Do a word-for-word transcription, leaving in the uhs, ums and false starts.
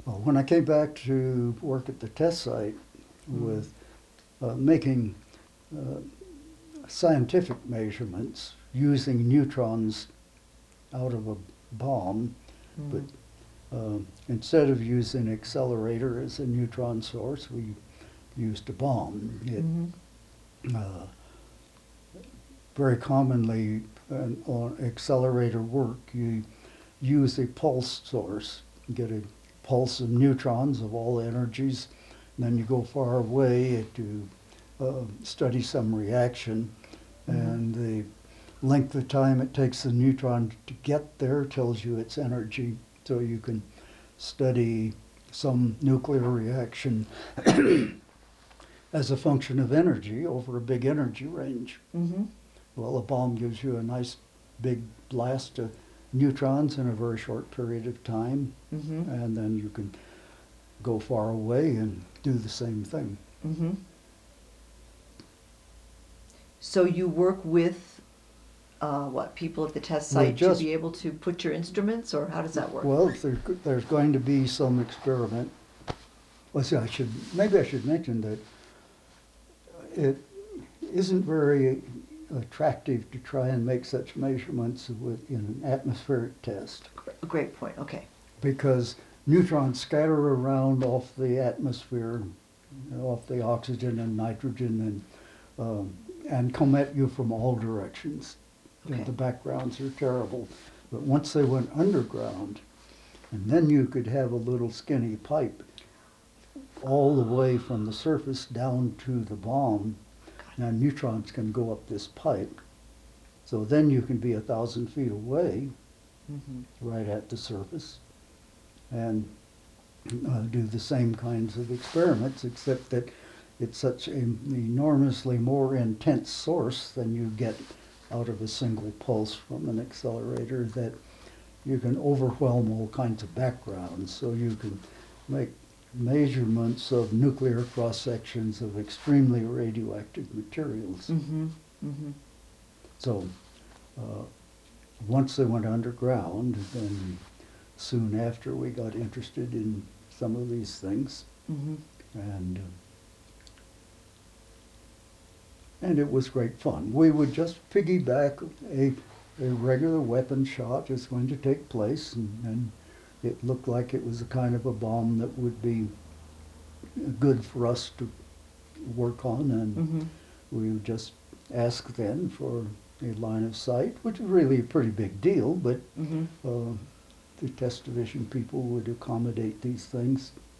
Well, when I came back to work at the test site Mm. with uh, making uh, scientific measurements using neutrons out of a bomb, but Mm. uh, instead of using an accelerator as a neutron source, we used a bomb. It Mm-hmm. uh, very commonly uh, on accelerator work, you use a pulse source, get a pulse of neutrons of all energies, and then you go far away to uh, study some reaction, Mm-hmm. and the length of time it takes the neutron to get there tells you its energy, so you can study some nuclear reaction as a function of energy over a big energy range. Mm-hmm. Well, a bomb gives you a nice big blast of neutrons in a very short period of time, Mm-hmm. and then you can go far away and do the same thing. Mm-hmm. So you work with uh, what people at the test We site to just, be able to put your instruments, or how does that work? well, there, there's going to be some experiment. Let's see, I should, maybe I should mention that it isn't very attractive to try and make such measurements with, in an atmospheric test, Great point. Okay. because neutrons scatter around off the atmosphere, off the oxygen and nitrogen, and um, and come at you from all directions. Okay. The backgrounds are terrible. But once they went underground, and then you could have a little skinny pipe all the way from the surface down to the bomb. Now neutrons can go up this pipe. So then you can be a thousand feet away, Mm-hmm. right at the surface, and uh, do the same kinds of experiments, except that it's such an enormously more intense source than you get out of a single pulse from an accelerator, that you can overwhelm all kinds of backgrounds. So you can make measurements of nuclear cross sections of extremely radioactive materials. Mm-hmm. Mm-hmm. So uh, once they went underground, then soon after we got interested in some of these things, Mm-hmm. and uh, and it was great fun. We would just piggyback a a regular weapon shot is going to take place, and, and it looked like it was a kind of a bomb that would be good for us to work on, and Mm-hmm. we would just ask then for a line of sight, which was really a pretty big deal, but Mm-hmm. uh, the test division people would accommodate these things.